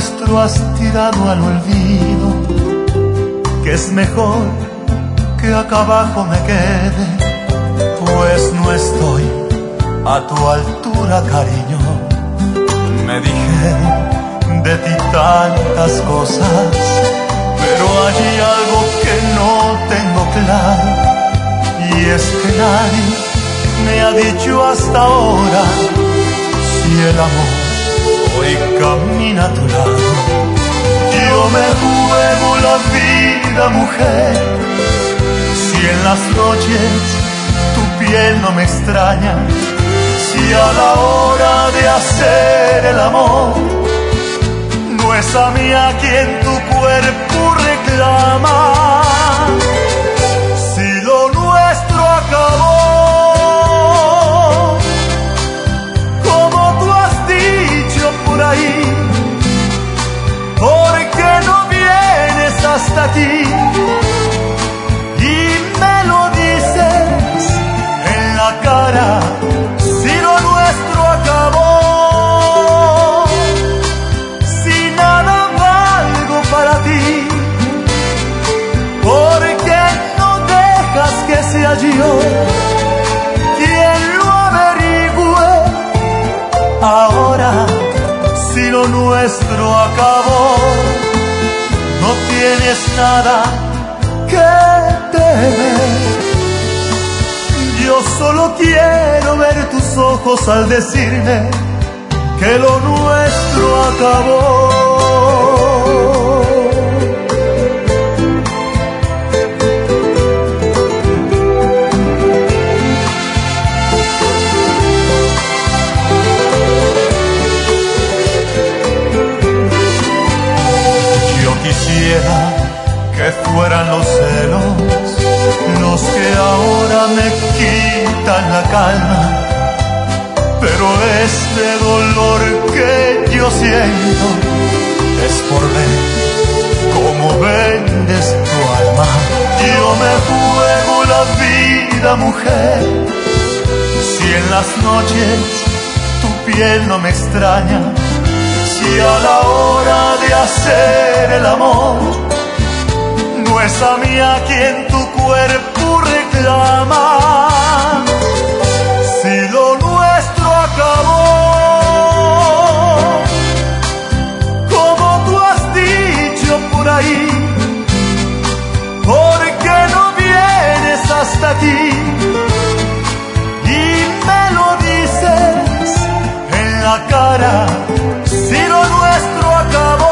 nuestro has tirado al olvido, que es mejor que acá abajo me quede, pues no estoy a tu altura, cariño. Me dijeron de ti tantas cosas, pero hay algo que no tengo claro, y es que nadie me ha dicho hasta ahora si el amor hoy camina a tu lado. Yo me juego la vida, mujer, si en las noches tu piel no me extraña, si a la hora de hacer el amor no es a mí a quien tu cuerpo reclama. Si lo nuestro acabó, como tú has dicho por ahí, ¿por qué no vienes hasta aquí y me lo dices en la cara? Si lo nuestro acabó, si nada valgo para ti, ¿por qué no dejas que sea yo quien lo averigüe? Ahora, si lo nuestro acabó, no tienes nada que temer. Yo solo quiero ver tus ojos al decirme que lo nuestro acabó. Yo quisiera que fueran los celos los que ahora me quitan la calma, pero este dolor que yo siento es por ver cómo vendes tu alma. Yo me juego la vida, mujer, si en las noches tu piel no me extraña, si a la hora de hacer el amor no es a mí a quien tu cuerpo reclama. Si lo nuestro acabó, como tú has dicho por ahí, ¿por qué no vienes hasta aquí y me lo dices en la cara? Si lo nuestro acabó,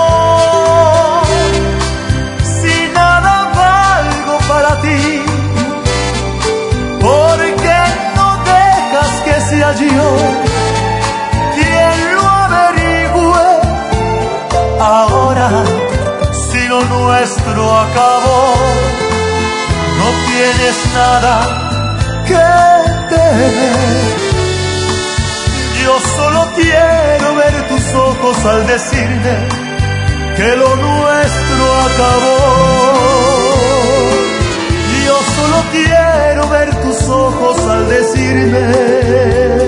yo quien lo averigüe. Ahora, si lo nuestro acabó, no tienes nada que temer. Yo solo quiero ver tus ojos al decirme que lo nuestro acabó. Yo solo quiero ver tus ojos al decirme